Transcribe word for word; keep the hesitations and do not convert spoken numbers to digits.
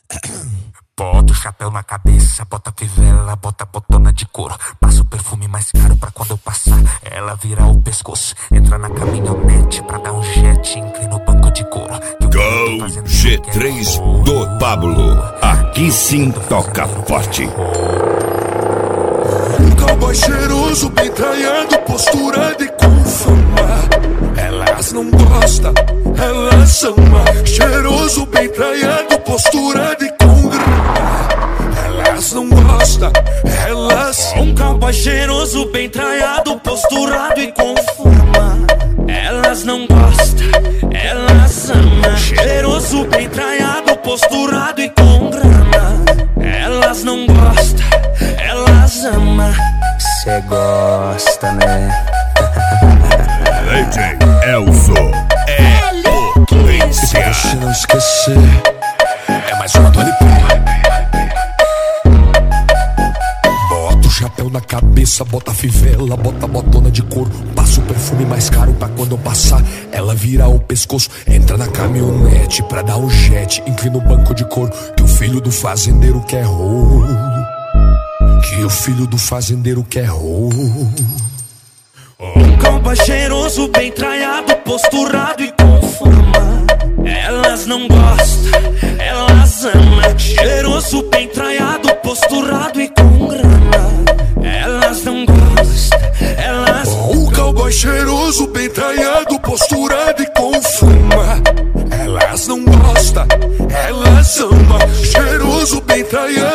Bota o chapéu na cabeça, bota a fivela, bota a botona de couro. Passa o perfume mais caro pra quando eu passar ela virar o pescoço. Entra na caminhonete pra dar um jet, inclina o banco de couro. Go G três do Pablo, aqui sim toca forte. Um cowboy cheiroso, bem traiado, postura de com fama. Elas não gostam, elas ama. Cheiroso, bem traiado, postura de com grana. Elas não gostam, elas... Um cowboy cheiroso, bem traiado, posturado e com fama. Elas não gostam, elas ama. Cheiroso, bem traiado, posturado e com grana. Elas não gostam, elas ama. Cê gosta, né? D J Elzo é potência. Pra você não esquecer, é mais uma do L P. Bota o chapéu na cabeça, bota a fivela, bota a botona de couro. Passa o perfume mais caro pra quando eu passar ela vira o pescoço. Entra na caminhonete pra dar um jet, inclina o banco de couro. Que o filho do fazendeiro quer rolo. Que o filho do fazendeiro quer rolo. Um cowboy cheiroso, bem traiado, posturado e com fama. Elas não gostam, elas ama. Cheiroso, bem traiado, posturado e com grana. Elas não gostam, elas... Um cowboy cheiroso, bem traiado, posturado e com fama. Elas não gostam, elas ama. Cheiroso, bem traiado.